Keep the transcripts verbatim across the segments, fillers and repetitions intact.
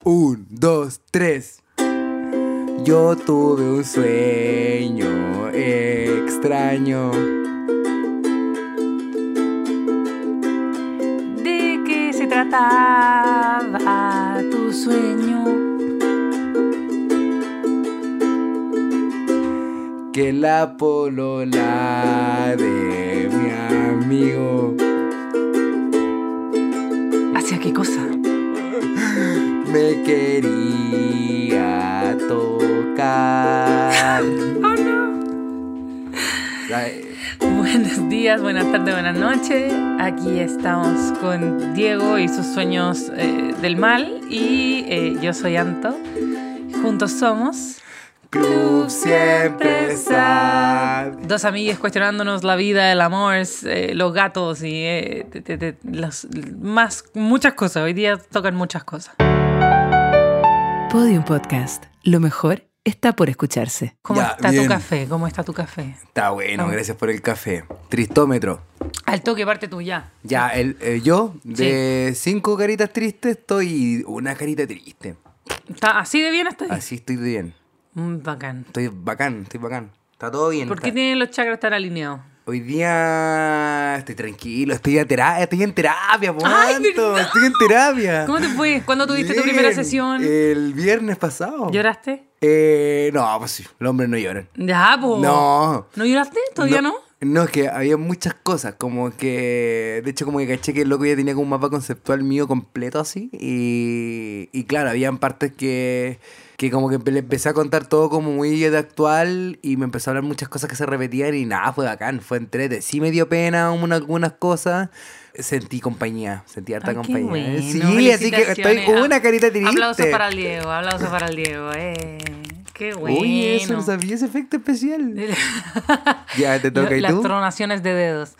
Un, dos, tres. Yo tuve un sueño extraño. ¿De qué se trataba tu sueño? Que la polola de mi amigo. ¿Hacia qué cosa? Me quería tocar. Oh no. Ay. Buenos días, buenas tardes, buenas noches. Aquí estamos con Diego y sus sueños eh, del mal. Y eh, yo soy Anto. Juntos somos Club Siempre Sad. dos amigues cuestionándonos la vida, el amor, eh, los gatos y eh, te, te, te, los, más, muchas cosas. Hoy día tocan muchas cosas. Podium Podcast. Lo mejor está por escucharse. ¿Cómo Ya, está bien. tu café? ¿Cómo está tu café? Está bueno, Oh. gracias por el café. Tristómetro. Al toque, parte tú ya. Ya, el, eh, yo de cinco caritas tristes estoy una carita triste. ¿Está así de bien estoy? Así estoy bien. Mm, bacán. Estoy bacán, estoy bacán. Está todo bien. ¿Por qué está- tienen los chakras tan alineados? Hoy día estoy tranquilo, estoy, a tera- estoy en terapia, po, Ay, Anto, ¿verdad? estoy en terapia. ¿Cómo te fue? ¿Cuándo tuviste tu Bien, primera sesión? El viernes pasado. ¿Lloraste? Eh, no, pues sí, los hombres no lloran. Ya, po. No. ¿No lloraste? ¿Todavía no? No, es que había muchas cosas, como que, de hecho como que caché que el loco ya tenía como un mapa conceptual mío completo así, y, y claro, habían partes que, que como que le empecé a contar todo como muy de actual, y me empezó a hablar muchas cosas que se repetían, y nada, fue bacán, fue entrete, sí me dio pena una- algunas cosas, sentí compañía, sentí harta Ay, qué compañía. bueno, Sí, así que estoy felicitaciones. con una carita triste. Aplausos para el Diego, aplausos para el Diego. Eh, qué bueno. Oye, eso no sabía ese efecto especial. Ya te toca, ¿y Las tú? tronaciones de dedos.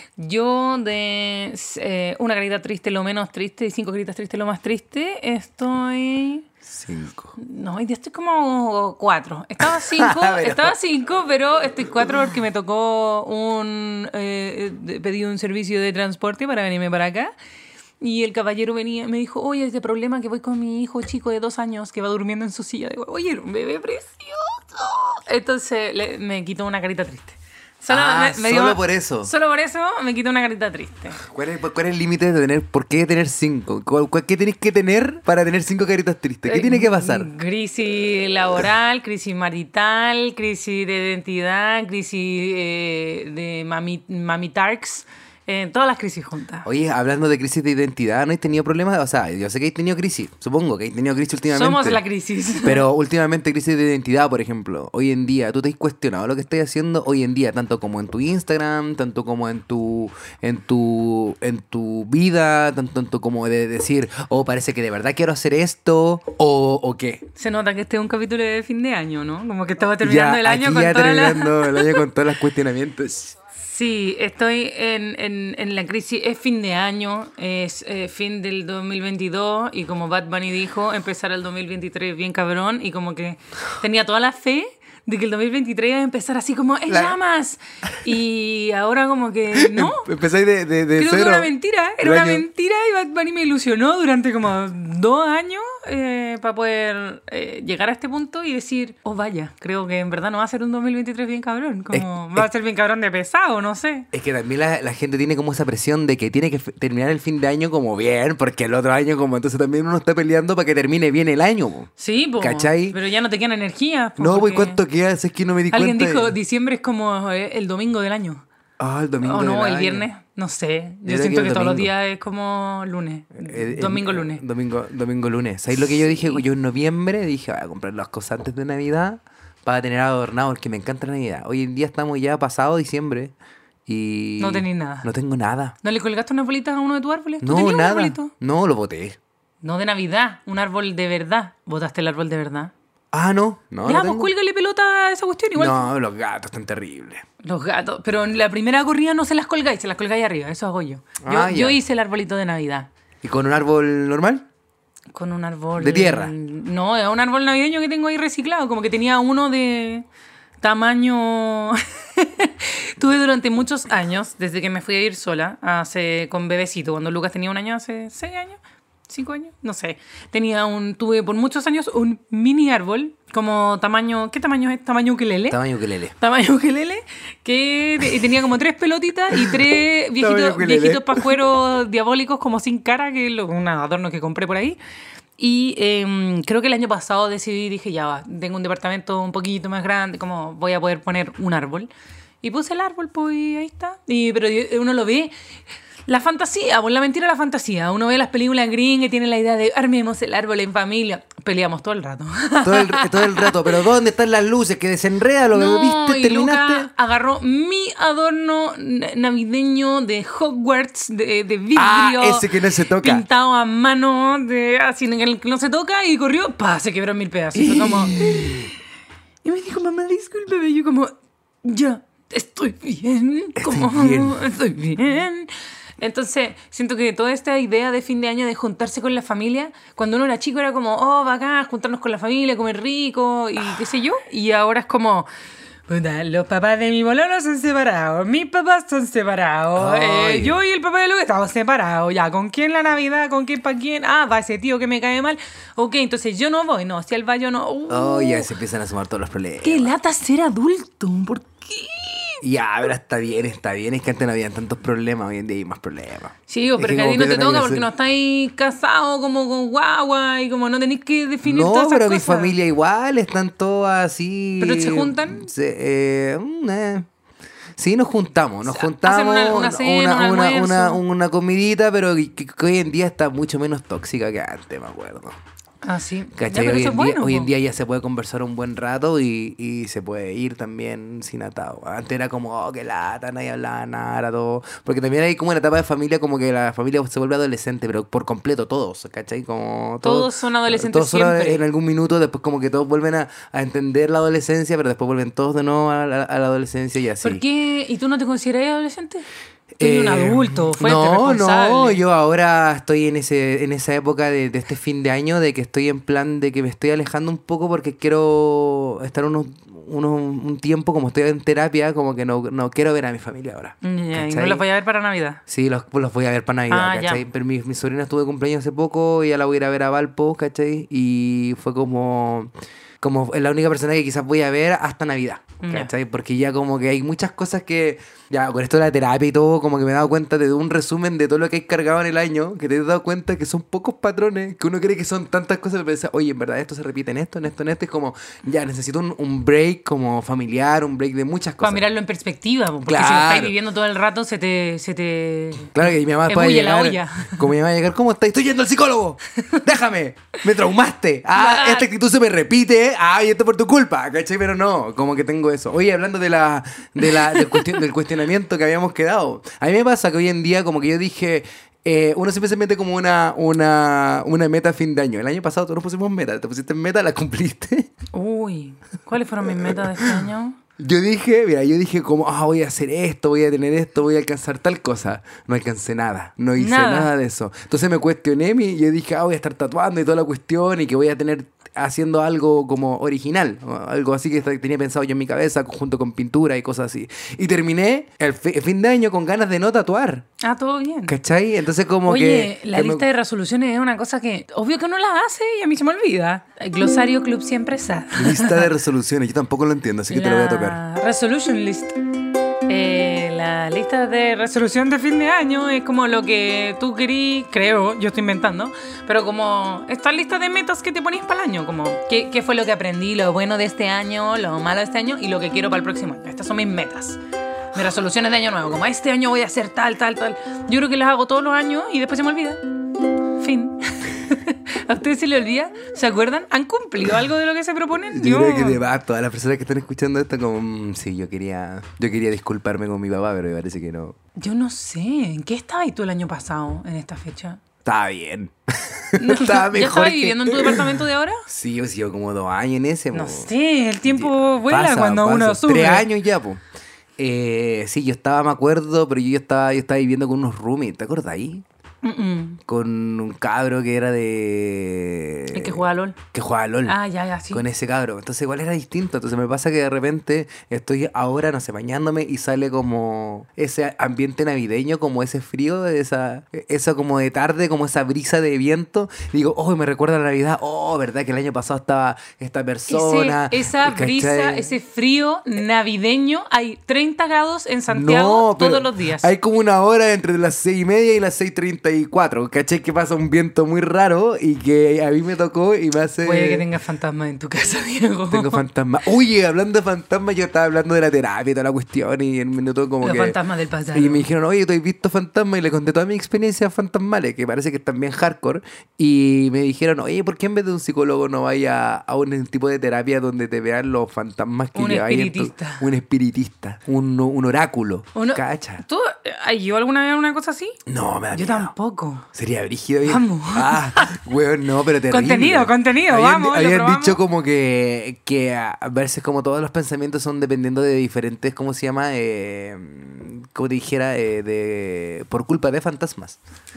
Yo de eh, una carita triste lo menos triste y cinco caritas tristes lo más triste, estoy... Cinco. No, hoy día estoy como cuatro. Estaba cinco, Pero- estaba cinco, pero estoy cuatro porque me tocó un... Eh, eh, pedí un servicio de transporte para venirme para acá. Y el caballero venía, me dijo, oye, este problema que voy con mi hijo chico de dos años que va durmiendo en su silla. Digo, oye, era un bebé precioso. Entonces le- me quitó una carita triste. Solo, Ah, me- me solo dio- por eso. Solo por eso me quitó una carita triste. ¿Cuál es, cuál es el límite de tener? ¿Por qué tener cinco? ¿Cuál- cuál- ¿Qué tenés que tener para tener cinco caritas tristes? ¿Qué Eh, tiene que pasar? Crisis laboral, crisis marital, crisis de identidad, crisis eh, de mami, mamitarks, eh, todas las crisis juntas. Oye, hablando de crisis de identidad, ¿no has tenido problemas? O sea, yo sé que has tenido crisis, supongo que has tenido crisis últimamente. Somos la crisis. Pero últimamente crisis de identidad, por ejemplo. Hoy en día, ¿tú te has cuestionado lo que estás haciendo hoy en día? Tanto como en tu Instagram, tanto como en tu en tu, en tu vida, tanto, tanto como de decir, oh, parece que de verdad quiero hacer esto, o, o qué. Se nota que este es un capítulo de fin de año, ¿no? Como que estaba terminando Ya, el año aquí con ya toda la... terminando el año con todos los cuestionamientos. Sí, estoy en, en, en la crisis. Es fin de año, es eh, fin del dos mil veintidós y como Bad Bunny dijo, empezar el dos mil veintitrés bien cabrón y como que tenía toda la fe de que el dos mil veintitrés iba a empezar así como ¡en La- llamas! Y ahora como que no. Empezáis de, de, de Creo cero. que era una mentira, El era una año- mentira y Bad Bunny me ilusionó durante como dos años eh, para poder eh, llegar a este punto y decir, oh vaya, creo que en verdad no va a ser un dos mil veintitrés bien cabrón, como Es- va a es- ser bien cabrón de pesado, no sé. Es que también la, la gente tiene como esa presión de que tiene que f- terminar el fin de año como bien, porque el otro año como entonces también uno está peleando para que termine bien el año. Po. Sí, po, ¿Cachai? pero ya no te quedan energía. po, No, pues porque ¿cuánto queda? Es que no me di Alguien cuenta. dijo, de- diciembre es como eh, el domingo del año. Ah, el domingo. O no, del el año. viernes, no sé. Yo creo siento que que, el todos los domingo. días es como lunes. El- el- domingo, el- lunes. Domingo, domingo, lunes. ¿Sabes lo que yo dije? Yo en noviembre dije, voy a comprar las cosas antes de Navidad para tener adornado, porque me encanta la Navidad. Hoy en día estamos ya pasado diciembre y... No tenés nada. No tengo nada. ¿No le colgaste unas bolitas a uno de tus árboles? ¿Tú No, tenías un nada. arbolito? No, lo boté. No de Navidad, un árbol de verdad. ¿Botaste el árbol de verdad? Ah, no. No, ya, no pues tengo. cuélgale pelota a esa cuestión igual. No, los gatos están terribles. Los gatos. Pero en la primera corrida no se las colgáis, se las colgáis arriba. Eso hago yo. Yo, Ah, yo ya. hice el arbolito de Navidad. ¿Y con un árbol normal? Con un árbol... ¿De tierra? No, es un árbol navideño que tengo ahí reciclado. Como que tenía uno de tamaño... Tuve durante muchos años, desde que me fui a ir sola, hace con bebecito, cuando Lucas tenía un año, hace seis años, cinco años, no sé. Tenía un, tuve por muchos años un mini árbol, como tamaño, ¿qué tamaño es? Tamaño ukelele. Tamaño ukelele. Tamaño ukelele, que te- tenía como tres pelotitas y tres viejitos, Tamaño ukelele. viejitos pajueros diabólicos como sin cara, que es lo- un adorno que compré por ahí. Y eh, creo que el año pasado decidí, dije, ya va, tengo un departamento un poquito más grande, como voy a poder poner un árbol. Y puse el árbol, pues y ahí está. Y, pero uno lo ve, la fantasía, pues la mentira, la fantasía. Uno ve las películas gringas y tiene la idea de armemos el árbol en familia. Peleamos todo el rato. Todo el, todo el rato, pero ¿dónde están las luces? Que desenreda lo que No, viste, y terminaste. Luca agarró mi adorno na- navideño de Hogwarts, de, de vidrio. Ah, ese que no se toca. Pintado a mano, de, así en el que no se toca, y corrió, pa, se quebró en mil pedazos. Fue como... Y me dijo, mamá, discúlpeme. Y yo como, ya, estoy bien. Estoy como, bien. Estoy bien. Entonces, siento que toda esta idea de fin de año de juntarse con la familia, cuando uno era chico era como, oh, bacán, juntarnos con la familia, comer rico y qué sé yo. Y ahora es como, puta, los papás de mi bololo son separados, mis papás son separados, Ay. eh, yo y el papá de Luca estamos separados. Ya, ¿con quién la Navidad? ¿Con quién para quién? Ah, va ese tío que me cae mal. Ok, entonces yo no voy, no, si él va yo no. Uh, Oh, ya se empiezan a sumar todos los problemas. ¡Qué lata ser adulto! ¿Por qué? Ya, pero está bien, está bien. Es que antes no habían tantos problemas, hoy en día hay más problemas. Sí, o Es pero que que a como ti no te empiezan a toca crecer. porque no estáis casados como con guagua y como no tenéis que definir No, todas esas pero mi cosas. familia igual, están todas así. ¿Pero se juntan? Se- eh, mm, eh. Sí, nos juntamos, nos Hacen juntamos, una- una cena, una, un una, almuerzo. una, una comidita, pero que, que hoy en día está mucho menos tóxica que antes, me acuerdo. Ah, sí. Ya, ¿Cachai? pero Hoy, eso en es día, bueno, hoy en po. día ya se puede conversar un buen rato y, y se puede ir también sin atado. Antes era como, oh, qué lata, nadie hablaba nada, era todo. Porque también hay como una etapa de familia, como que la familia se vuelve adolescente, pero por completo todos, ¿cachai? Como Todos son adolescentes todos son siempre. en algún minuto, después como que todos vuelven a, a entender la adolescencia, pero después vuelven todos de nuevo a la, a la adolescencia y así. ¿Por qué? ¿Y tú no te consideras adolescente? Tú eres un Eh, adulto, fuerte, no, responsable. no, yo ahora estoy en ese en esa época de, de este fin de año, de que estoy en plan de que me estoy alejando un poco porque quiero estar unos, unos un tiempo, como estoy en terapia, como que no, no quiero ver a mi familia ahora. Ya, y no ¿cachai? los voy a ver para Navidad. Sí, los, los voy a ver para Navidad, Ah, ya. ¿cachai? Pero mi, mi sobrina estuvo de cumpleaños hace poco y ya la voy a ir a ver a Valpo, ¿cachai? Y fue como... Como es la única persona que quizás voy a ver hasta Navidad, Ya. ¿cachai? Porque ya como que hay muchas cosas que... Ya, con esto de la terapia y todo, como que me he dado cuenta de un resumen de todo lo que hay cargado en el año, que te he dado cuenta que son pocos patrones, que uno cree que son tantas cosas, pero piensa, oye, en verdad esto se repite en esto, en esto, en esto, es como, ya, necesito un, un break como familiar, un break de muchas Para cosas. mirarlo en perspectiva, po, porque si lo Claro. estáis viviendo todo el rato, se te... Se te... Claro que mi mamá puede Ebulle la llegar, olla. como mi mamá va a llegar, ¿cómo estás? Estoy yendo al psicólogo, déjame, me traumaste, ah, Claro. esta actitud se me repite, ah, y esto por tu culpa, ¿cachai? Pero no, como que tengo eso. Oye, hablando de la, de la, del, cuestion- del cuestionamiento que habíamos quedado, a mí me pasa que hoy en día como que yo dije... Eh, uno siempre se mete como una, una, una meta a fin de año. El año pasado todos nos pusimos meta. Te pusiste en meta, la cumpliste. Uy, ¿cuáles fueron mis metas de este año? Yo dije, mira, yo dije como, ah, voy a hacer esto, voy a tener esto, voy a alcanzar tal cosa. No alcancé nada, no hice Nada. nada, de eso. Entonces me cuestioné y yo dije, ah, voy a estar tatuando y toda la cuestión y que voy a tener haciendo algo como original, o algo así que tenía pensado yo en mi cabeza, junto con pintura y cosas así. Y terminé el, fi- el fin de año con ganas de no tatuar, Ah, todo bien. ¿cachai? Entonces como Oye, que... la que me- lista de resoluciones es una cosa que obvio que uno la hace y a mí se me olvida. El glosario Club Siempre Sad. Lista de resoluciones, yo tampoco lo entiendo, así que te lo voy a tocar. La Resolution List. Eh, la lista de resolución de fin de año es como lo que tú querí, creo, yo estoy inventando, pero como esta lista de metas que te ponías para el año, como qué, qué fue lo que aprendí, lo bueno de este año, lo malo de este año y lo que quiero para el próximo año. Estas son mis metas. Mis resoluciones de año nuevo, como este año voy a hacer tal, tal, tal. Yo creo que las hago todos los años y después se me olvida. Fin. ¿A ustedes se les olvida? ¿Se acuerdan? ¿Han cumplido algo de lo que se proponen? Yo creo que de va, todas las personas que están escuchando esto como, mm, sí, yo quería, yo quería disculparme con mi papá, pero me parece que no. Yo no sé. ¿En qué estabas tú el año pasado en esta fecha? Estaba bien. No, Estaba ¿Ya mejor estabas que- viviendo en tu departamento de ahora? Sí, yo sigo como dos años en ese. No po. sé, el tiempo vuela Pasa, cuando pasa. uno sube. Tres años ya, pues. Eh, sí, yo estaba, me acuerdo, pero yo estaba, yo estaba viviendo con unos roomies, ¿te acuerdas ahí? Mm-mm. con un cabro que era de... El que juega LOL. Que juega LOL. Ah, ya, ya, sí. Con ese cabro. Entonces igual era distinto. Entonces me pasa que de repente estoy ahora, no sé, bañándome y sale como ese ambiente navideño, como ese frío, esa, eso como de tarde, como esa brisa de viento. Y digo, oh, me recuerda a la Navidad. Oh, ¿verdad que el año pasado estaba esta persona? Ese, esa ¿cachai? brisa, ese frío navideño. Hay treinta grados en Santiago No, pero todos los días. Hay como una hora entre las seis y media y las seis treinta y cuatro. ¿Cachai? Que pasa un viento muy raro y que a mí me tocó y me hace... Puede que tengas fantasmas en tu casa, Diego. Tengo fantasmas. Oye, hablando de fantasmas, yo estaba hablando de la terapia y toda la cuestión y en un minuto como Los que... fantasmas del pasado. Y me dijeron, oye, ¿tú has visto fantasmas? Y le conté todas mis experiencias fantasmales, que parece que están bien hardcore. Y me dijeron, oye, ¿por qué en vez de un psicólogo no vaya a un tipo de terapia donde te vean los fantasmas que Un lleváis en tu- espiritista. Un espiritista. Un, un oráculo. Uno- ¿Cacha? ¿Tú has ido alguna vez a una cosa así? No, me da Yo miedo. tampoco. Sería brígido. bien. Vamos. Ah, weón, no, pero terrible. Contenido, contenido, Habían, vamos, lo Habían probamos. dicho como que, que a veces como todos los pensamientos son dependiendo de diferentes, ¿cómo se llama? Eh, como te dijera, eh, de por culpa de fantasmas.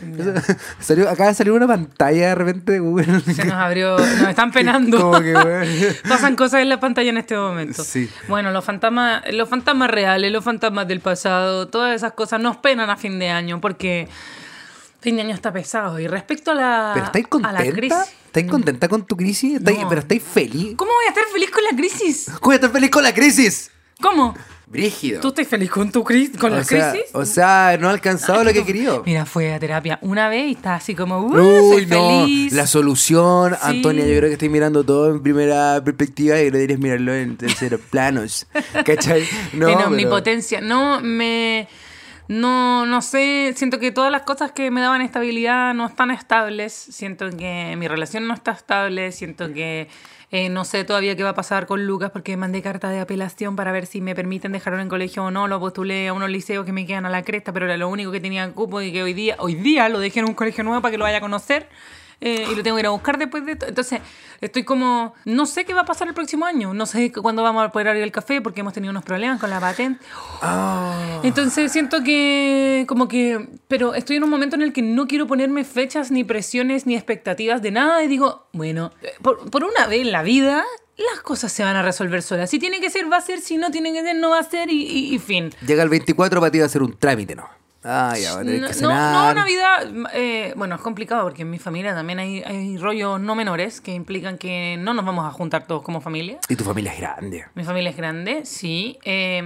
Salió, acaba de salir una pantalla de repente de Google. Se nos abrió, nos están penando. Como que, weón. Pasan cosas en la pantalla en este momento. Sí. Bueno, los fantasmas, los fantasmas reales, los fantasmas del pasado, todas esas cosas nos penan a fin de año porque fin de año está pesado. Y respecto a la, ¿Pero estáis a la contenta? crisis, ¿Estáis contenta con tu crisis? ¿Estáis- No. ¿Pero estáis feliz? ¿cómo voy a estar feliz con la crisis? ¿Cómo estás feliz con la crisis? ¿Cómo? Brígido. ¿Tú estás feliz con tu crisis, con o la sea, crisis? O sea, no ha alcanzado lo que quería. Mira, fue a terapia una vez y está así como, uh, Uy, soy no, feliz. la solución, Sí. Antonia, yo creo que estoy mirando todo en primera perspectiva y deberías mirarlo en terceros planos. ¿Cachai? No, en pero- omnipotencia. No, me... No, no sé, siento que todas las cosas que me daban estabilidad no están estables, siento que mi relación no está estable, siento que eh, no sé todavía qué va a pasar con Lucas porque mandé carta de apelación para ver si me permiten dejarlo en colegio o no, lo postulé a unos liceos que me quedan a la cresta, pero era lo único que tenía cupo y que hoy día, hoy día lo dejé en un colegio nuevo para que lo vaya a conocer. Eh, y lo tengo que ir a buscar después de esto. Entonces, estoy como... No sé qué va a pasar el próximo año. No sé cuándo vamos a poder abrir el café porque hemos tenido unos problemas con la patente. Ah. Entonces, siento que... Como que... Pero estoy en un momento en el que no quiero ponerme fechas, ni presiones, ni expectativas de nada. Y digo, bueno, por, por una vez en la vida... Las cosas se van a resolver solas. Si tiene que ser, va a ser. Si no tiene que ser, no va a ser. Y, y, y fin. Llega el veinticuatro para ti va a ser un trámite, ¿no? Ah, ya, va a tener No, que no, cenar. no, Navidad, eh, bueno, es complicado porque en mi familia también hay, hay rollos no menores que implican que no nos vamos a juntar todos como familia. Y tu familia es grande. Mi familia es grande, sí. Eh,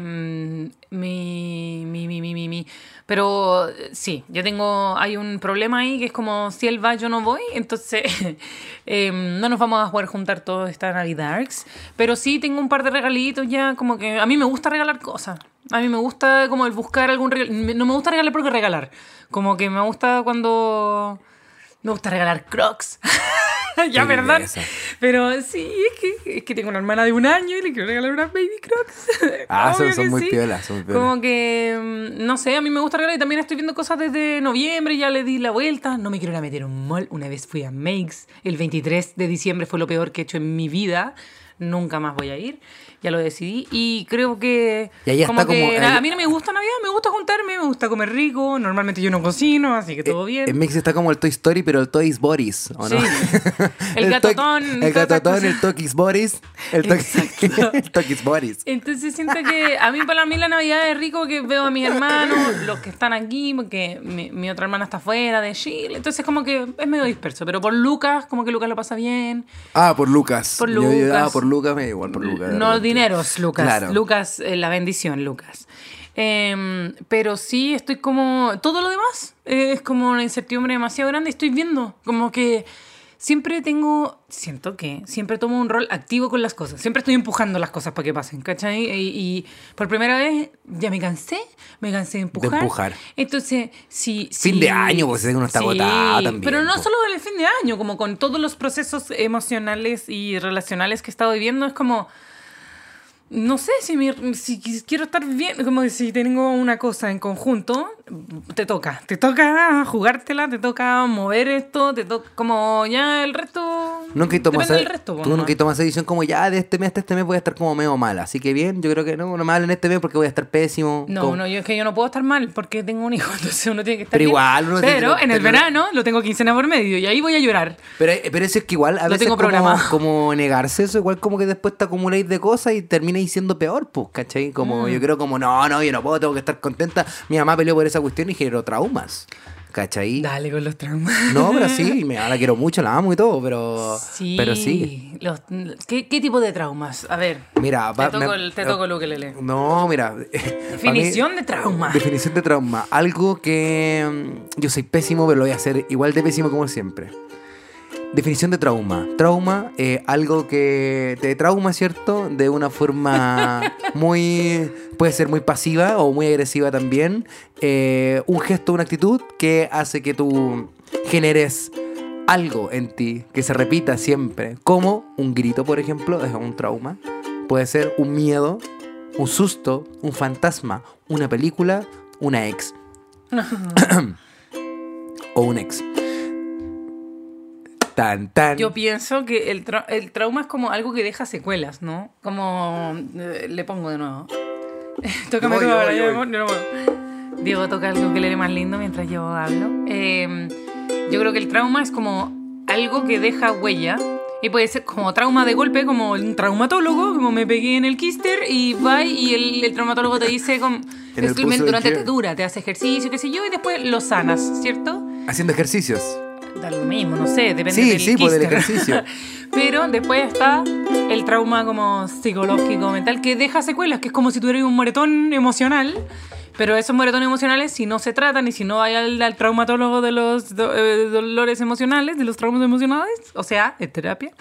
mi, mi, mi, mi, mi, mi. Pero eh, sí, yo tengo, hay un problema ahí que es como si él va, yo no voy. Entonces, eh, no nos vamos a poder juntar todos esta Navidad. Pero sí tengo un par de regalitos ya, como que a mí me gusta regalar cosas. A mí me gusta como el buscar algún regalo. No me gusta regalar porque regalar. Como que me gusta cuando... Me gusta regalar Crocs. Ya, Qué ¿verdad? belleza. Pero sí, es que, es que tengo una hermana de un año y le quiero regalar unas baby Crocs. Ah, son, Obvio son que muy sí. piolas, son muy piolas. Como que, mm, no sé, a mí me gusta regalar y también estoy viendo cosas desde noviembre, ya le di la vuelta. No me quiero ir a meter a un mall. Una vez fui a Makes, el veintitrés de diciembre fue lo peor que he hecho en mi vida. Nunca más voy a ir, ya lo decidí. Y creo que, Y ahí como está que como- na- ahí- a mí no me gusta Navidad, me gusta juntarme, me gusta comer rico. Normalmente yo no cocino, así que todo bien. En Mix está como el Toy Story, pero el Toys Boris, ¿o no? Sí. El Toy- gatotón, El todas esas gatotón, cosas. el Tokis Boris. El Tokis el Tokis Boris. Entonces siento que a mí para mí la Navidad es rico que veo a mis hermanos, los que están aquí, porque mi, mi otra hermana está fuera de Chile, entonces como que es medio disperso, pero por Lucas, como que Lucas lo pasa bien. Ah, por Lucas. Por Yo- yo- Lucas. ah, por Lucas, me da igual por Lucas. de No repente. dineros, Lucas. Claro. Lucas, eh, la bendición, Lucas. Eh, pero sí, estoy como... Todo lo demás eh, es como una incertidumbre demasiado grande. Estoy viendo como que siempre tengo... Siento que siempre tomo un rol activo con las cosas. Siempre estoy empujando las cosas para que pasen, ¿cachai? Y, y por primera vez ya me cansé. Me cansé de empujar. De empujar. Entonces, sí... Fin sí, de año, pues, uno está agotado también, Pero no po. solo en el fin de año, como con todos los procesos emocionales y relacionales que he estado viviendo, es como... No sé si, mi, si quiero estar bien, como si tengo una cosa en conjunto, te toca, te toca jugártela, te toca mover esto, te toca como ya el resto. Nunca tomas depende del resto, tú pues, nunca ¿no? tomas esa decisión como ya de este mes hasta este mes voy a estar como medio mala. Así que bien, yo creo que no, no me hablen en este mes porque voy a estar pésimo. No, como- no, yo es que yo no puedo estar mal porque tengo un hijo, entonces uno tiene que estar Pero bien. igual uno tiene Pero que- en el pero- verano lo tengo quincena por medio y ahí voy a llorar. Pero, pero eso es que igual a Lo veces tengo como, programado. como negarse eso, igual como que después te acumuláis de cosas y termináis siendo peor, pues, ¿cachai? Como Mm. yo creo como, no, no, yo no puedo, tengo que estar contenta. Mi mamá peleó por esa cuestión y generó traumas, ¿cachai? Dale con los traumas. No, pero sí, me, la quiero mucho, la amo y todo, pero Sí. pero sí. Los- ¿qué, ¿Qué tipo de traumas? A ver. Mira, Te va- toco me- el, te toco el ukelele. No, mira. Definición de trauma. Definición de trauma. Algo que mm, yo soy pésimo, pero lo voy a hacer igual de pésimo como siempre. Definición de trauma. Trauma, eh, algo que te trauma, ¿cierto? De una forma muy... Puede ser muy pasiva o muy agresiva también. Eh, un gesto, una actitud que hace que tú generes algo en ti que se repita siempre. Como un grito, por ejemplo, es un trauma. Puede ser un miedo, un susto, un fantasma, una película, una ex. O un ex. Tan, tan. Yo pienso que el, tra- el trauma es como algo que deja secuelas, ¿no? Como... eh, le pongo de nuevo. Tócame Yo voy, tú yo ahora, voy, yo yo no voy. puedo, yo no puedo. Diego toca algo que le dé más lindo mientras yo hablo. Eh, yo creo que el trauma es como algo que deja huella. Y puede ser como trauma de golpe, como un traumatólogo, como me pegué en el kister y va y el, el traumatólogo te dice como, En el es- pulso del durante qué. te dura, te hace ejercicio, qué sé yo, y después lo sanas, ¿cierto? Haciendo ejercicios. Da lo mismo, no sé, depende Sí, del sí, pues, del quíster. ejercicio. Pero después está el trauma como psicológico, mental, que deja secuelas, que es como si tuvieras un moretón emocional. Pero esos moretones emocionales, si no se tratan y si no hay al, al traumatólogo de los do- eh, dolores emocionales, de los traumas emocionales, o sea, es terapia,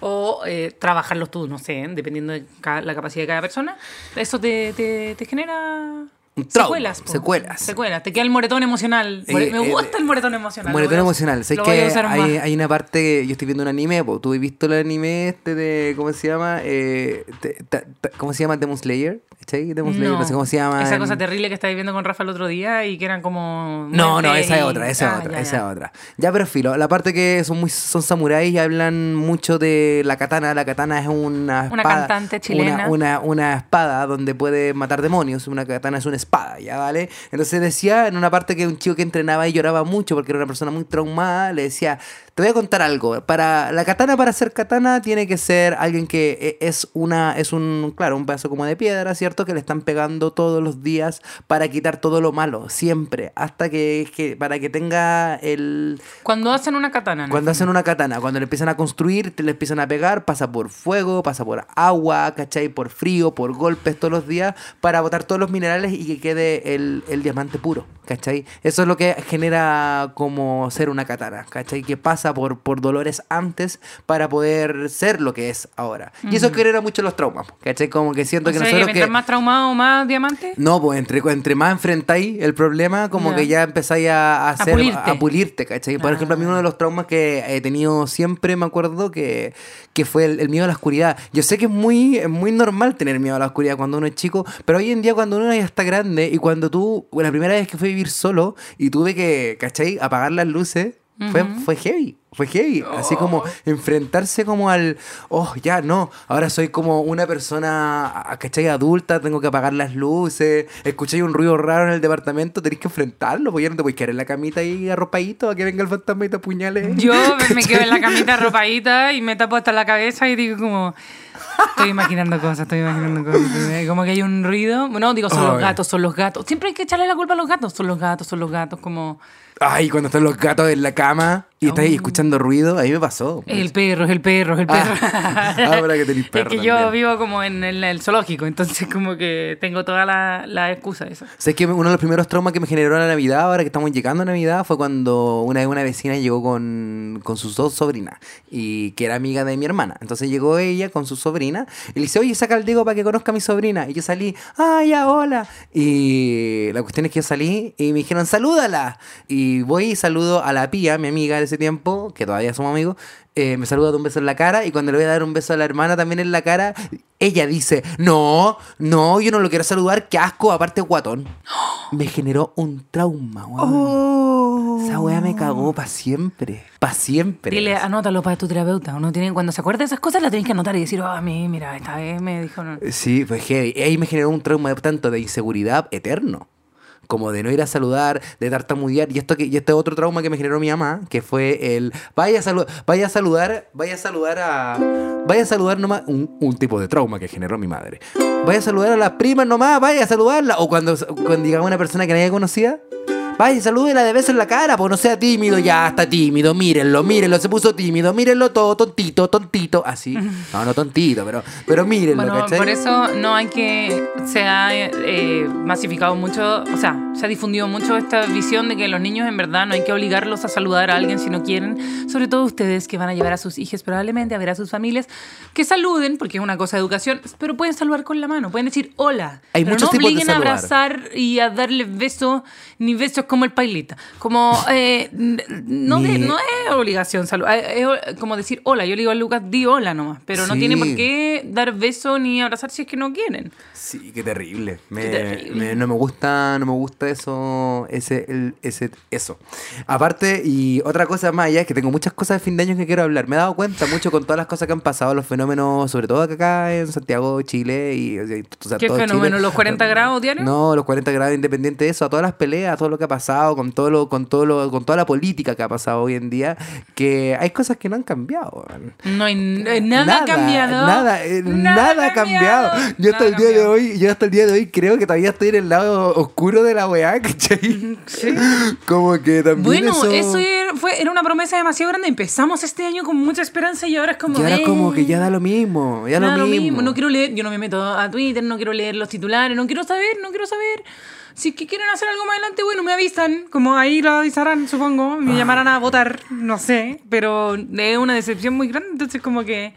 o eh, trabajarlos tú, no sé, dependiendo de ca- la capacidad de cada persona, eso te, te, te genera Un trauma, secuelas. po. secuelas. Secuelas, te queda el moretón emocional. More- Eh, Me eh, gusta el moretón emocional. Moretón lo voy a- emocional. Sé lo voy a que usar hay, más. hay una parte que yo estoy viendo un anime, po. ¿Tú has visto el anime este de cómo se llama? Eh, te- ta- ta- ¿Cómo se llama? Demon Slayer. ¿Cachai? Demon Slayer, no sé cómo se llama. Esa en- cosa terrible que estáis viendo con Rafa el otro día y que eran como... No, no, muertes esa es y- otra, esa es Ah, otra, ya, esa ya. es otra. Ya, pero filo, la parte que son muy son samuráis y hablan mucho de la katana. La katana es una espada. Una cantante chilena. Una, una, una espada donde puede matar demonios. Una katana es una espada, ¿ya vale? Entonces decía en una parte que un chico que entrenaba y lloraba mucho porque era una persona muy traumada, le decía, te voy a contar algo. Para la katana, para ser katana, tiene que ser alguien que e- es una, es un, claro, un pedazo como de piedra, ¿cierto? Que le están pegando todos los días para quitar todo lo malo, siempre, hasta que, que para que tenga el... Cuando hacen una katana, ¿no? Cuando hacen una katana, cuando le empiezan a construir, te le empiezan a pegar, pasa por fuego, pasa por agua, ¿cachai? Por frío, por golpes todos los días, para botar todos los minerales y que quede el, el diamante puro, ¿cachai? Eso es lo que genera como ser una katana, ¿cachai? Que pasa por, por dolores antes para poder ser lo que es ahora. Y eso genera mucho los traumas, ¿cachai? Como que siento O que sea, que nosotros mientras que... más traumado, más diamante. No, pues entre, entre más enfrentáis el problema, como Ya. que ya empezáis a, a hacer, pulirte. a pulirte, ¿cachai? Por Ah. ejemplo, a mí uno de los traumas que he tenido siempre, me acuerdo, que, que fue el, el miedo a la oscuridad. Yo sé que es muy, es muy normal tener miedo a la oscuridad cuando uno es chico, pero hoy en día cuando uno ya está grande y cuando tú, la primera vez que fui a vivir solo y tuve que, ¿cachai? Apagar las luces, fue, fue heavy. Fue heavy, así como enfrentarse como al, oh, ya no, ahora soy como una persona, ¿cachai? Adulta, tengo que apagar las luces, escucháis un ruido raro en el departamento, tenéis que enfrentarlo, porque ya no te puedes quedar en la camita ahí arropadito a que venga el fantasma y te apuñale. Yo me quedo en la camita arropadita y me tapo hasta la cabeza y digo como... Estoy imaginando cosas, estoy imaginando cosas. Como que hay un ruido. No, digo, son los Ay. gatos, son los gatos. Siempre hay que echarle la culpa a los gatos. Son los gatos, son los gatos, como... Ay, cuando están los gatos en la cama y estás ahí Oh. escuchando ruido, a mí me pasó. El perro, es el perro, es el perro. Ah, ahora que tenéis perro Es que yo también. vivo como en el, el zoológico, entonces como que tengo toda la, la excusa esa. ¿Sabes que uno de los primeros traumas que me generó la Navidad, ahora que estamos llegando a Navidad, fue cuando una vez una vecina llegó con, con sus dos sobrinas, y que era amiga de mi hermana. Entonces llegó ella con su sobrina y le dice, oye, saca al Diego para que conozca a mi sobrina. Y yo salí, ah, ya, hola. Y la cuestión es que yo salí y me dijeron, salúdala. Y voy y saludo a la Pía, mi amiga de ese tiempo, que todavía somos amigos. Eh, me saluda de un beso en la cara, y cuando le voy a dar un beso a la hermana también en la cara, ella dice, no, no, yo no lo quiero saludar, qué asco, aparte guatón. Me generó un trauma, weón. Oh. Esa weá me cagó para siempre, para siempre. Dile, anótalo para tu terapeuta. Uno tiene, cuando se acuerda de esas cosas, la tienes que anotar y decir, oh, a mí, mira, esta vez me dijo... No. Sí, pues heavy. Ahí me generó un trauma tanto de inseguridad eterno, como de no ir a saludar, de tartamudear. Y esto que y este otro trauma que me generó mi mamá, que fue el vaya a saludar, vaya a saludar, vaya a saludar a vaya a saludar nomás, un, un tipo de trauma que generó mi madre. Vaya a saludar a las primas nomás, vaya a saludarla. O cuando, cuando llegaba una persona que nadie conocía, vaya, salúdela de beso en la cara, pues no sea tímido, ya está tímido, mírenlo, mírenlo, se puso tímido, mírenlo todo, tontito, tontito, así. No, no tontito, pero, pero mírenlo, Bueno, ¿cachai? por eso no hay que... Se ha eh, masificado mucho, o sea, se ha difundido mucho esta visión de que los niños en verdad no hay que obligarlos a saludar a alguien si no quieren. Sobre todo ustedes que van a llevar a sus hijos probablemente a ver a sus familias, que saluden, porque es una cosa de educación, pero pueden saludar con la mano, pueden decir hola. Hay pero muchos no tipos de obliguen a saludar. abrazar y a darle besos, ni besos como el pailita. Como, eh, no, de, Ni- no es obligación saludar, es como decir hola. Yo le digo a Lucas, di hola nomás, pero no Sí. tiene por qué dar beso ni abrazar si es que no quieren. Sí, qué terrible. Me, Qué terrible. me- no me gusta, no me gusta eso, ese, el, ese, eso. Aparte, y otra cosa más allá, es que tengo muchas cosas de fin de año que quiero hablar. Me he dado cuenta mucho con todas las cosas que han pasado, los fenómenos, sobre todo acá en Santiago, Chile y o sea, o sea, ¿Qué todo fenómeno? Chile. ¿Los cuarenta grados diarios? No, los cuarenta grados independiente de eso, a todas las peleas, a todo lo que ha pasado, con todo lo, con todo lo, con toda la política que ha pasado hoy en día, que hay cosas que no han cambiado. Man. No hay n- nada, ha cambiado. Nada, eh, nada, ha cambiado. Yo hasta Nada el día de cambiado. hoy, yo hasta el día de hoy creo que todavía estoy en el lado oscuro de la weá, ¿cachai? Sí. Como que también Bueno, eso... eso era, fue, era una promesa demasiado grande. Empezamos este año con mucha esperanza y ahora es como... Y ahora eh, como que ya da lo mismo, ya nada, lo mismo. No quiero leer, yo no me meto a Twitter, no quiero leer los titulares, no quiero saber, no quiero saber. Si es que quieren hacer algo más adelante, bueno, me avisan. Como ahí lo avisarán, supongo. Me llamarán a votar, no sé. Pero es una decepción muy grande, entonces como que...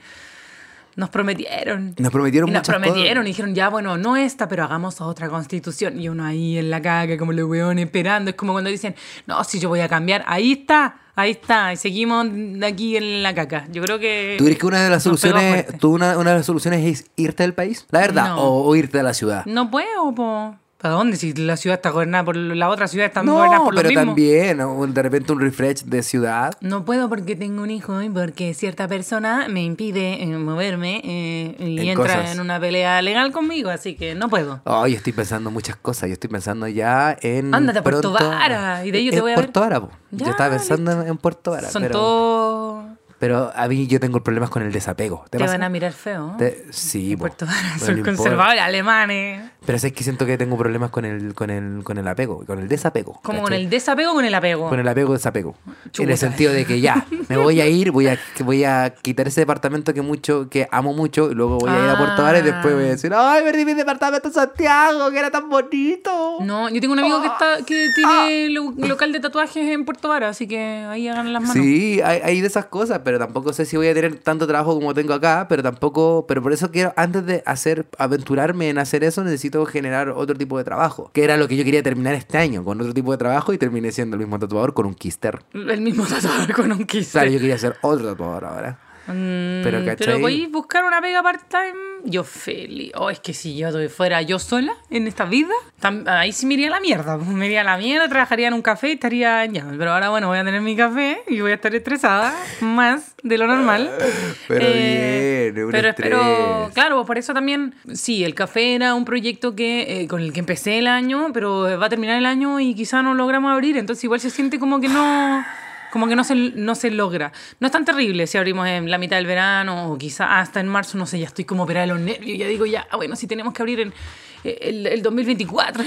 Nos prometieron. Nos prometieron y nos muchas prometieron cosas. y dijeron, ya, bueno, no esta, pero hagamos otra constitución. Y uno ahí en la caga, como los weones esperando. Es como cuando dicen, no, si yo voy a cambiar. Ahí está, ahí está. Y seguimos de aquí en la caca. Yo creo que... ¿Tú crees que una de las nos pegó soluciones, fuerte. tú una, una de las soluciones es irte del país? La verdad, No. o, o irte a la ciudad. No puedo, po. ¿Para dónde? Si la ciudad está gobernada por... La otra ciudad está No, gobernada por los pero mismos. también, o de repente un refresh de ciudad. No puedo porque tengo un hijo y porque cierta persona me impide eh, moverme eh, y En entra cosas. en una pelea legal conmigo, así que no puedo. Ay, estoy pensando muchas cosas. Yo estoy pensando ya en. Ándate a Puerto pronto- Vara, y de ahí yo te en voy a ver. Puerto Vara, po. Ya, Yo estaba pensando en, en Puerto Vara. Son pero, todos... pero a mí yo tengo problemas con el desapego. ¿Te, Te pasa? van a mirar feo. Te- sí, En po. Puerto Vara Pero son no importa. conservadores, alemanes. Pero es que siento que tengo problemas con el, con el, con el apego, con el desapego. Como con ¿cachai? el desapego o con el apego. Con el apego desapego. Chuta. En el sentido de que ya, me voy a ir, voy a, que voy a quitar ese departamento que mucho, que amo mucho, y luego voy a ir a Puerto Vara y después voy a decir, ay, perdí mi departamento en Santiago, que era tan bonito. No, yo tengo un amigo que está que tiene lo- local de tatuajes en Puerto Vara, así que ahí hagan las manos. Sí, hay, hay de esas cosas, pero tampoco sé si voy a tener tanto trabajo como tengo acá, pero tampoco, pero por eso quiero, antes de hacer, aventurarme en hacer eso, necesito generar otro tipo de trabajo, que era lo que yo quería terminar este año, con otro tipo de trabajo, y terminé siendo el mismo tatuador con un kister. El mismo tatuador con un kiss. Claro, yo quería ser otro tatuador ahora. Mm, Pero, ¿cachai? pero voy a buscar una pega part-time. Yo feliz. Oh, es que si yo fuera yo sola en esta vida, tam- ahí sí me iría a la mierda. Me iría a la mierda, trabajaría en un café y estaría ya. Pero ahora, bueno, voy a tener mi café y voy a estar estresada más de lo normal. Pero Eh, bien, es un pero estrés. espero, claro, por eso también, sí, el café era un proyecto que eh, con el que empecé el año, pero va a terminar el año y quizá no logramos abrir, entonces igual se siente como que no, como que no se, no se logra. No es tan terrible si abrimos en la mitad del verano o quizá hasta en marzo, no sé, ya estoy como operada de los nervios, ya digo, ya, bueno, si tenemos que abrir en el, el dos mil veinticuatro,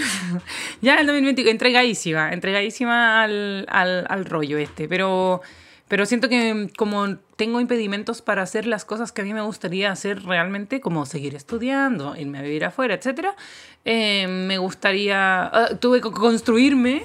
ya el dos mil veinticuatro, entregadísima, entregadísima al, al, al rollo este, pero... Pero siento que como tengo impedimentos para hacer las cosas que a mí me gustaría hacer realmente, como seguir estudiando, irme a vivir afuera, etcétera, eh, me gustaría... Uh, tuve que construirme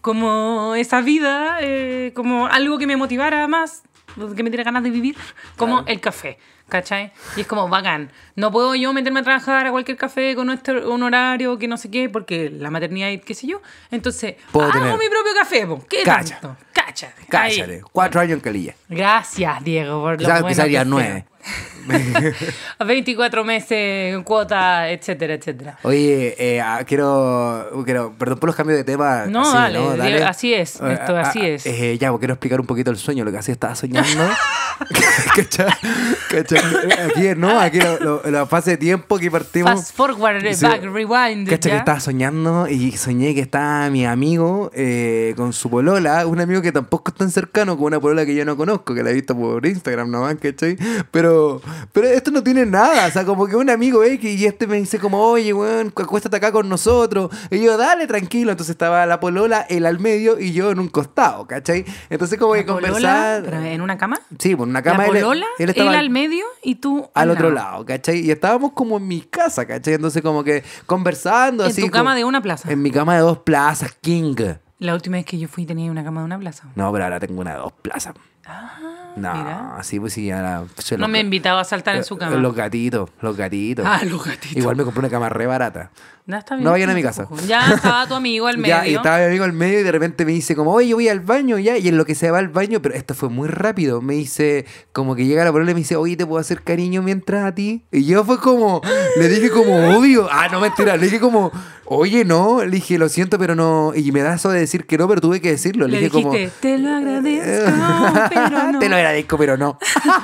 como esa vida, eh, como algo que me motivara más, que me diera ganas de vivir, como Claro. el café, ¿cachai? Y es como bacán. No puedo yo meterme a trabajar a cualquier café con este, un horario que no sé qué, porque la maternidad y qué sé yo. Entonces, Puedo hago tener- mi propio café, po. ¿Qué Cacha. tanto? Cáchate. Cállate, Ahí. cuatro años en Calilla. Gracias, Diego, por lo Quizás bueno quizás que ya sea. nueve. veinticuatro meses, cuota, etcétera, etcétera. Oye, eh, ah, quiero, quiero, perdón por los cambios de tema. No, así, dale, ¿no? Dale. así es, esto, Ah, así ah, es. Eh, ya, pues quiero explicar un poquito el sueño, lo que así estaba soñando. ¿Cachai? ¿Cachai? Aquí, ¿no? Aquí lo- lo- la fase de tiempo que partimos. Fast forward, Sí. back, rewind. ¿Cachai? Que ¿ya? estaba soñando y soñé que estaba mi amigo eh, con su polola, un amigo que tampoco es tan cercano, con una polola que yo no conozco, que la he visto por Instagram nomás, ¿cachai? Pero, pero esto no tiene nada, o sea, como que un amigo X y este me dice como, oye, weón, acuéstate acá con nosotros. Y yo, dale, tranquilo. Entonces estaba la polola, él al medio y yo en un costado, ¿cachai? Entonces como que ¿La polola? conversar... ¿Pero en una cama? Sí, por una cama. ¿La él- polola? él Él, estaba al medio y tú al otro lado. lado, ¿cachai? Y estábamos como en mi casa, ¿cachai? Entonces como que conversando En así. tu cama como- de una plaza. En mi cama de dos plazas, King. La última vez que yo fui tenía una cama de una plaza. No, pero ahora tengo una de dos plazas. Ah, No, mira. así pues sí, ahora... pues, No los me ga- invitaba a saltar en eh, su cama. Los gatitos, los gatitos. Ah, los gatitos. Igual me compré una cama re barata. No, está bien, No vayan a te mi casa. juzgo. Ya estaba tu amigo al medio. Ya, y estaba mi amigo al medio y de repente me dice como, oye, yo voy al baño ya. Y en lo que se va al baño, pero esto fue muy rápido. Me dice, como que llega la polola y me dice, oye, ¿te puedo hacer cariño mientras a ti? Y yo fue como, le dije como, obvio. Ah, no, mentira. Le dije como, oye, no. Le dije, lo siento, pero no. Y me da eso de decir que no, pero tuve que decirlo. Le, Le dije dijiste, como... te lo agradezco, pero no. Te lo agradezco, pero no.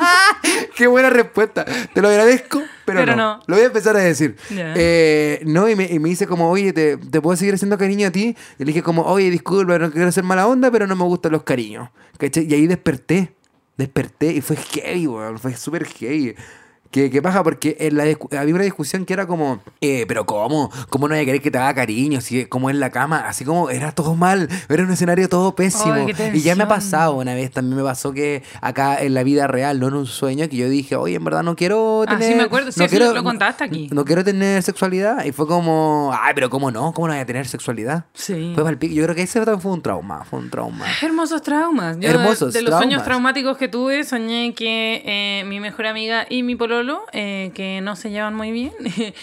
Qué buena respuesta. Te lo agradezco, pero, Pero no. no. Lo voy a empezar a decir. Ya. Eh, no, y me, y me dice como, oye, ¿te, ¿te puedo seguir haciendo cariño a ti? Y le dije como, oye, disculpa, no quiero hacer mala onda, pero no me gustan los cariños. ¿Cachai? Y ahí desperté. Desperté y fue heavy, weón. Fue súper heavy. ¿Qué, qué pasa? Porque en la discu- había una discusión que era como, eh, pero ¿cómo? ¿Cómo no voy a querer que te haga cariño? Si, ¿Cómo en la cama? Así como era todo mal, era un escenario todo pésimo. Ay, qué Y ya me ha tensión. pasado una vez, también me pasó que acá en la vida real, no en un sueño, que yo dije, oye, en verdad no quiero Ah, tener... sí, me acuerdo. Sí, no sí, quiero, lo contaste aquí. No quiero tener sexualidad. Y fue como, ay, pero ¿cómo no? ¿Cómo no voy a tener sexualidad? Sí. Fue palpico. Yo creo que ese también fue un trauma, fue un trauma. Hermosos traumas. Yo Hermosos de, de los traumas. sueños traumáticos que tuve, soñé que eh, mi mejor amiga y mi pololo, eh, que no se llevan muy bien,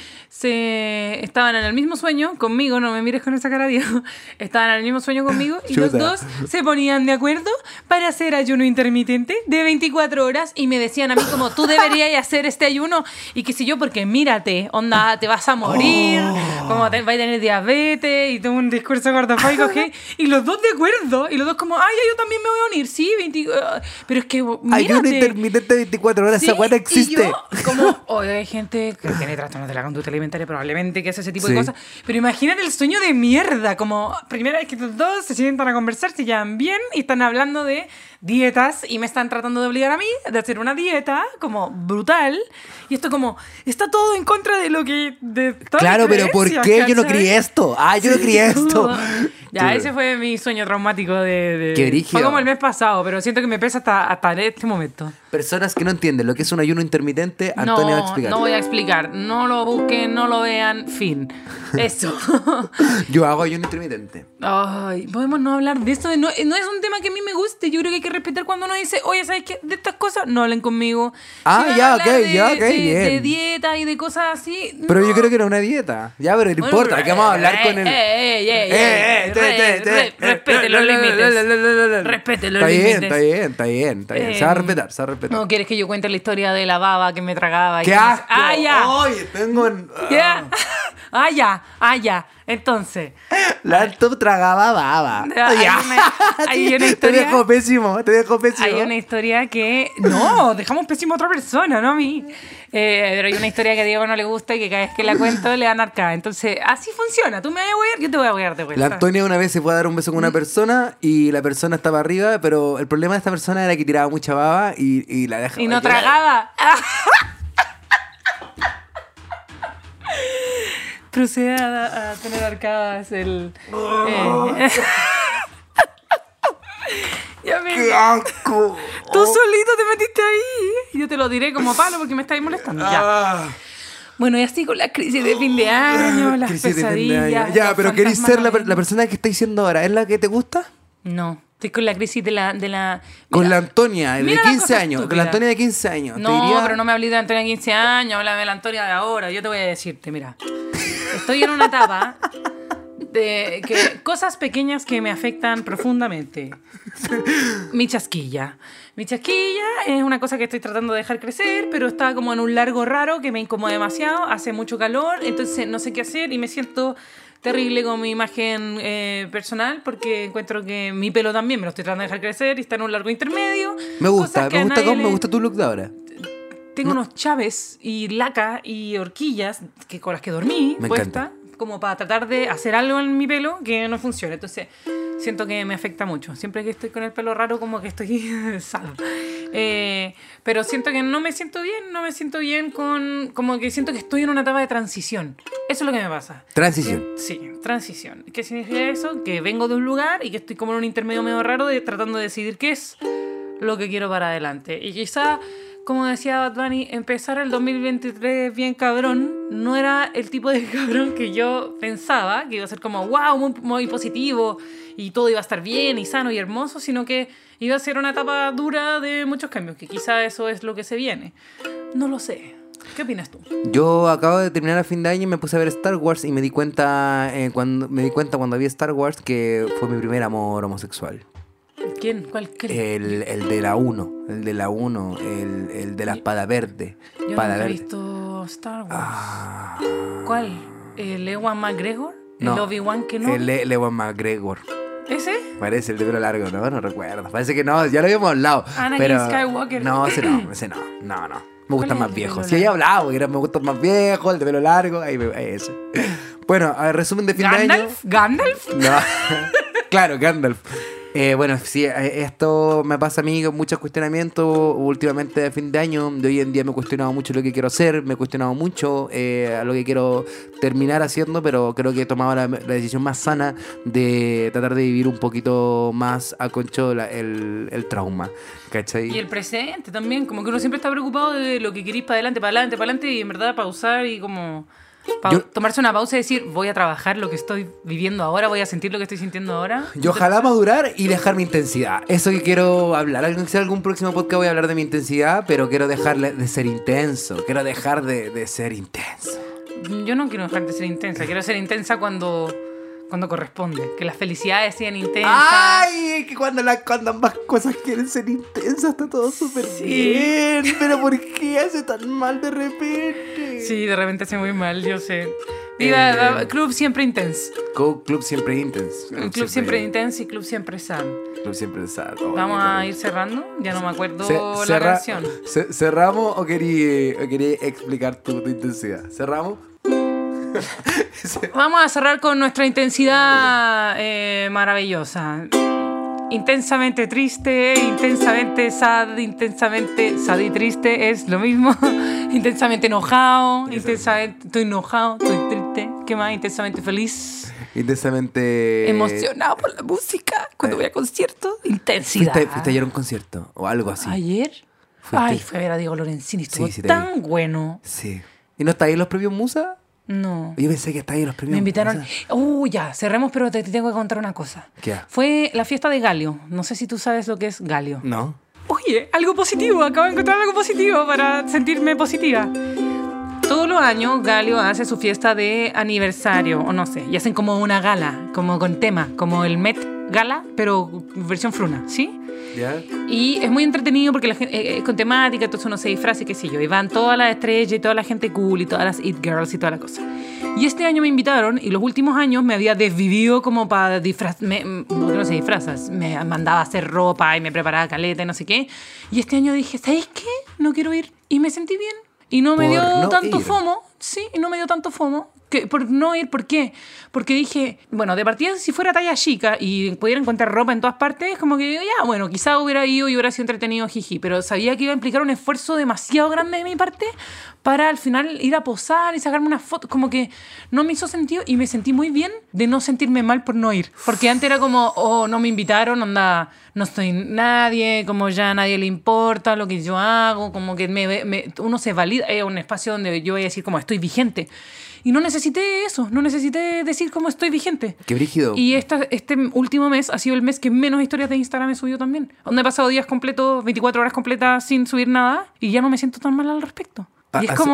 se estaban en el mismo sueño conmigo, no me mires con esa cara, Diego, estaban en el mismo sueño conmigo y los Chuta. dos se ponían de acuerdo para hacer ayuno intermitente de veinticuatro horas y me decían a mí como, tú deberías hacer este ayuno y que si yo, porque mírate, onda, te vas a morir, Oh. como te, vas a tener diabetes y todo un discurso gordofóbico, ¿qué? Y los dos de acuerdo, y los dos como, ay, yo también me voy a unir, sí, veinte, uh, pero es que mírate. Hay un intermitente de veinticuatro horas, Sí, esa guata y existe. yo, como, oye, hay gente que tiene trastornos de la conducta alimentaria probablemente que hace ese tipo Sí. de cosas, pero imagínate el sueño de mierda, como primera vez que los dos se sientan a conversar, se llevan bien y están hablando de dietas y me están tratando de obligar a mí de hacer una dieta como brutal y esto como está todo en contra de lo que de toda Claro, mi pero ¿por creencia, qué yo no ¿cachai? crié esto? Ah, yo no Sí, crié esto. Ya, Tú- ese fue mi sueño traumático de... de- Qué brígido. Fue como el mes pasado, pero siento que me pesa hasta, hasta este momento. Personas que no entienden lo que es un ayuno intermitente, Antonio va a No, explicar. no voy a explicar. No lo busquen, no lo vean, fin. Eso. Yo hago ayuno intermitente. Ay, podemos no hablar de esto. No, no es un tema que a mí me guste. Yo creo que hay que respetar cuando uno dice, oye, ¿sabes qué? De estas cosas no hablen conmigo. Ah, van a ya, hablar ok, de- ya, ok, de, bien. de dieta y de cosas así. Pero no. yo creo que era una dieta. Ya, pero no Bueno, importa, que vamos a hablar eh, con el... eh, eh, eh, Eh, eh, eh, te, re- te, te, re- eh, Respete eh, los la, la, la, la, la, la, la, la. límites. Respete los Está bien, límites. está bien, está bien, está bien. Se va a Eh, respetar, se va a respetar. ¿No quieres que yo cuente la historia de la baba que me tragaba? y ¡Qué que me- asco! ¡Ah, ya! Oye, tengo... en- Ya. Ah, ya, ah, ya. Entonces, La alto tragaba baba. Hay Ya. una- hay una Te historia- dejo pésimo, te dejo pésimo. hay una historia que... No, dejamos pésimo a otra persona, no a mí. Eh, pero hay una historia que a Diego no le gusta y que cada vez que la cuento le dan arcada. Entonces, así funciona. Tú me vas a huear, yo te voy a huear de La vuelta. Antonia una vez se fue a dar un beso con una persona y la persona estaba arriba, pero el problema de esta persona era que tiraba mucha baba y, y la dejaba. Y no que la- tragaba. Procede a, a tener arcadas el... eh. Ya me... ¡Qué asco! Tú solito te metiste ahí. Yo te lo diré como palo porque me estáis molestando. Ya. Ah. Bueno, y así con la crisis de fin de año, las Crisis de fin de pesadillas. año. Ya, los pero ¿querés fantasmas ser la, per- la navideños. persona que estáis siendo ahora? ¿Es la que te gusta? No, estoy con la crisis de la... De la Con Mira, la Antonia de mira la quince cosa años. Con estúpida. la Antonia de quince años. No, te diría... pero no me hablé de Antonia de quince años, háblame de la Antonia de ahora. Yo te voy a decirte, mira. Estoy en una etapa De, que, cosas pequeñas que me afectan profundamente. Mi chasquilla. Mi chasquilla es una cosa que estoy tratando de dejar crecer, pero está como en un largo raro que me incomoda demasiado. Hace mucho calor, entonces no sé qué hacer y me siento terrible con mi imagen eh, personal porque encuentro que mi pelo también me lo estoy tratando de dejar crecer y está en un largo intermedio. Me gusta, me gusta, cómo, le... me gusta tu look de ahora. Tengo no. unos chaves y laca y horquillas que, con las que dormí me puesta. Encanta. Como para tratar de hacer algo en mi pelo que no funcione. Entonces, siento que me afecta mucho. Siempre que estoy con el pelo raro, como que estoy sad. Eh, pero siento que no me siento bien, no me siento bien con... Como que siento que estoy en una etapa de transición. Eso es lo que me pasa. ¿Transición? Sí, transición. ¿Qué significa eso? Que vengo de un lugar y que estoy como en un intermedio medio raro de, tratando de decidir qué es lo que quiero para adelante. Y quizá... Como decía Bad Bunny, empezar el dos mil veintitrés bien cabrón no era el tipo de cabrón que yo pensaba, que iba a ser como wow, muy, muy positivo y todo iba a estar bien y sano y hermoso, sino que iba a ser una etapa dura de muchos cambios, que quizá eso es lo que se viene. No lo sé. ¿Qué opinas tú? Yo acabo de terminar a fin de año y me puse a ver Star Wars y me di cuenta, eh, cuando, me di cuenta cuando vi Star Wars que fue mi primer amor homosexual. ¿Quién? ¿Cuál? ¿Qué? El, el de la uno, el de la uno, el, el de la espada verde. Yo espada nunca he verde. visto Star Wars. Ah, ¿Cuál? ¿El Ewan McGregor? ¿El no, Obi-Wan que no? El Le- Ewan McGregor. ¿Ese? Parece el de pelo largo, ¿no? No recuerdo. Parece que no, ya lo habíamos hablado. Anakin pero... Skywalker. No, ese no, ese no. No, no. Me gustan es más el de viejos. pelo Sí, ya largo? hablado, que era, me gustan más viejos, el de pelo largo. Ahí me, ahí ese. Bueno, a ver, resumen de fin de año. ¿Gandalf? ¿Gandalf? No. Claro, Gandalf. Eh, bueno, sí, esto me pasa a mí con muchos cuestionamientos últimamente de fin de año. De hoy en día me he cuestionado mucho lo que quiero hacer, me he cuestionado mucho eh, a lo que quiero terminar haciendo, pero creo que he tomado la, la decisión más sana de tratar de vivir un poquito más a concho la, el, el trauma, ¿cachai? Y el presente también, como que uno siempre está preocupado de lo que queréis para adelante, para adelante, para adelante, y en verdad pausar y como... Pa- Yo- tomarse una pausa y decir, voy a trabajar lo que estoy viviendo ahora, voy a sentir lo que estoy sintiendo ahora. Yo ojalá madurar y dejar mi intensidad. Eso que quiero hablar. En algún próximo podcast voy a hablar de mi intensidad, pero quiero dejar de ser intenso. Quiero dejar de, de ser intenso. Yo no quiero dejar de ser intensa, quiero ser intensa cuando, cuando corresponde, que las felicidades sean intensas. ¡Ay! Que cuando, la, cuando ambas cosas quieren ser intensas está todo súper Sí. bien. Pero ¿por qué hace tan mal de repente? Sí, de repente hace muy mal, yo sé. Viva, Eh, Club siempre intense. Co- Club siempre intenso. Club, club siempre intense y Club siempre sad. Club siempre sad. Oh, Vamos qué a terrible. ir cerrando, ya no me acuerdo Ce- la cerra- canción. ce- ¿Cerramos o querí, o querí explicar tu, tu intensidad? ¿Cerramos? Vamos a cerrar con nuestra intensidad eh, maravillosa. Intensamente triste, intensamente sad, intensamente sad y triste es lo mismo. Intensamente enojado, intensamente estoy enojado, estoy triste. ¿Qué más? Intensamente feliz. Intensamente... Emocionado por la música. Cuando voy a conciertos, intensidad. ¿Fuiste, fuiste ayer a un concierto o algo así? ¿Ayer? Fuiste- Ay, fue a ver a Diego Lorenzini. Estuvo Sí, sí te tan bueno. Sí. ¿Y no está ahí en los premios Musa? No. Yo pensé que está ahí en los premios Me invitaron. Musa. Uh, ya, cerremos, pero te, te tengo que contar una cosa. ¿Qué? Fue la fiesta de Galio. No sé si tú sabes lo que es Galio. No. Oye, algo positivo. Acabo de encontrar algo positivo para sentirme positiva. Todos los años Galio hace su fiesta de aniversario, o no sé, y hacen como una gala, como con tema, como el Met Gala, pero versión fruna, ¿sí? ¿Ya? Y es muy entretenido porque la gente, eh, es con temática, entonces uno se disfraza y qué sé yo. Y van todas las estrellas y toda la gente cool y todas las It Girls y toda la cosa. Y este año me invitaron y los últimos años me había desvivido como para disfrazarme. No, no sé, disfrazas. Me mandaba a hacer ropa y me preparaba caleta y no sé qué. Y este año dije, ¿sabéis qué? No quiero ir. Y me sentí bien. Y no me Por dio no tanto ir. fomo. Sí, y no me dio tanto fomo. Que, por no ir, ¿por qué? Porque dije, bueno, de partida si fuera talla chica y pudiera encontrar ropa en todas partes, como que ya, bueno, quizá hubiera ido y hubiera sido entretenido, jiji, pero sabía que iba a implicar un esfuerzo demasiado grande de mi parte para al final ir a posar y sacarme una foto, como que no me hizo sentido y me sentí muy bien de no sentirme mal por no ir, porque antes era como, oh, no me invitaron, onda, no soy nadie, como ya a nadie le importa lo que yo hago, como que me, me, uno se valida, es un espacio donde yo voy a decir como estoy vigente. Y no necesité eso, no necesité decir cómo estoy vigente. Qué brígido. Y esta, este último mes ha sido el mes que menos historias de Instagram he subido también. Donde he pasado días completos, veinticuatro horas completas sin subir nada y ya no me siento tan mal al respecto. Ah, y es hace- como,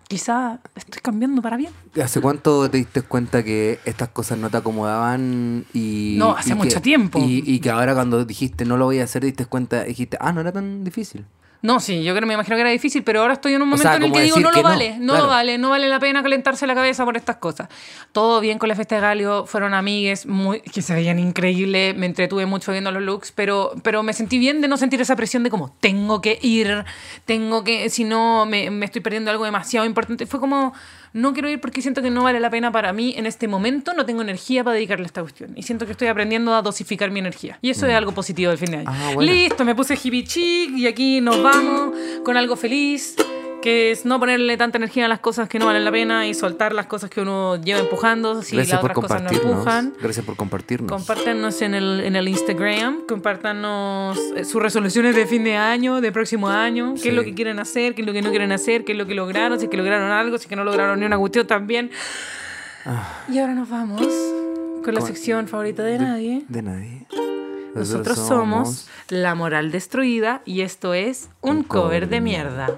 quizá estoy cambiando para bien. ¿Hace cuánto te diste cuenta que estas cosas no te acomodaban? Y, No, hace y mucho que, tiempo. Y, y que ahora cuando dijiste no lo voy a hacer, te diste cuenta, dijiste, ah, no era tan difícil. No, sí, yo creo, me imagino que era difícil, pero ahora estoy en un O momento sea, en el como que digo, decir no lo que no, vale, no claro. lo vale, no vale la pena calentarse la cabeza por estas cosas. Todo bien con la fiesta de Galio, fueron amigues muy, que se veían increíbles, me entretuve mucho viendo los looks, pero, pero me sentí bien de no sentir esa presión de como, tengo que ir, tengo que, si no, me, me estoy perdiendo algo demasiado importante. Fue como, no quiero ir porque siento que no vale la pena para mí en este momento, no tengo energía para dedicarle a esta cuestión. Y siento que estoy aprendiendo a dosificar mi energía. Y eso mm. es algo positivo del fin de año. Ah, bueno. Listo, me puse hippie chic y aquí nos vamos con algo feliz, que es no ponerle tanta energía a las cosas que no valen la pena y soltar las cosas que uno lleva empujando si Gracias las por otras cosas no compartirnos. empujan. Gracias por compartirnos. Compártanos en el, en el Instagram, compártanos eh, sus resoluciones de fin de año, de próximo año, qué Sí. es lo que quieren hacer, qué es lo que no quieren hacer, qué es lo que lograron, si es que lograron algo, si es que no lograron ni una cuestión también. Ah, Y ahora nos vamos con la Con- sección favorita de, nadie. De nadie. Nosotros somos La Moral Destruida y esto es un, Un cover, cover de de mierda.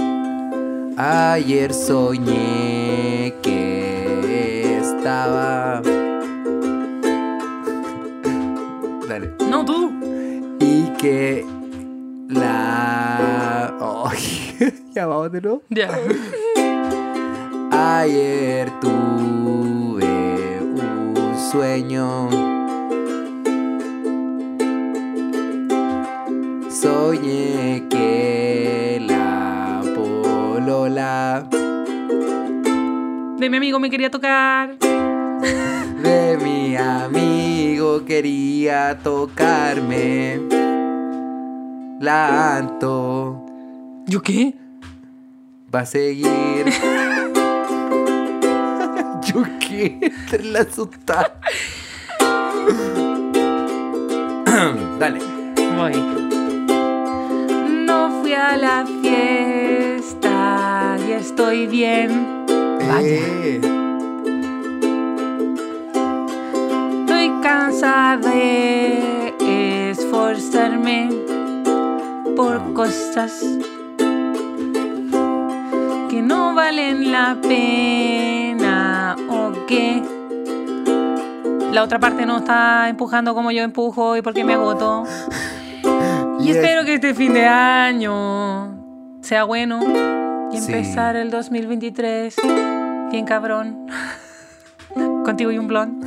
Ayer soñé que estaba. Dale. No, tú. Y que la. Ay, ya vamos de nuevo. Ya. Ayer tuve un sueño. Soñé que la polola De mi amigo me quería tocar. de mi amigo quería tocarme. La Anto ¿Yo qué? va a seguir. ¿Yo qué? Te la asustas. Dale. Voy. No fui a la fiesta y estoy bien. Vaya. Eh, Estoy cansada de esforzarme por cosas que no valen la pena o que la otra parte no está empujando como yo empujo y porque me agoto. Y Yes. espero que este fin de año sea bueno y Sí. empezar el dos mil veintitrés bien cabrón. Contigo y un blond.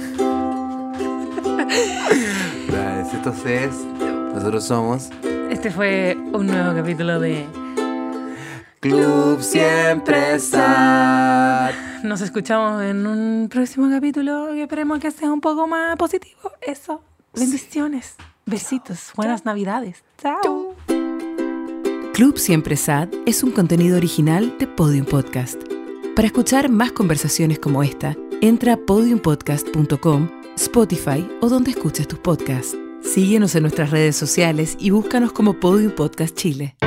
Dale, entonces, nosotros somos Este fue un nuevo capítulo de Club Siempre Sad. Nos escuchamos en un próximo capítulo y esperemos que sea un poco más positivo. Eso. Bendiciones. Besitos. Buenas Navidades. Chao. Club Siempre Sad es un contenido original de Podium Podcast. Para escuchar más conversaciones como esta, entra a podium podcast punto com, Spotify o donde escuches tus podcasts. Síguenos en nuestras redes sociales y búscanos como Podium Podcast Chile.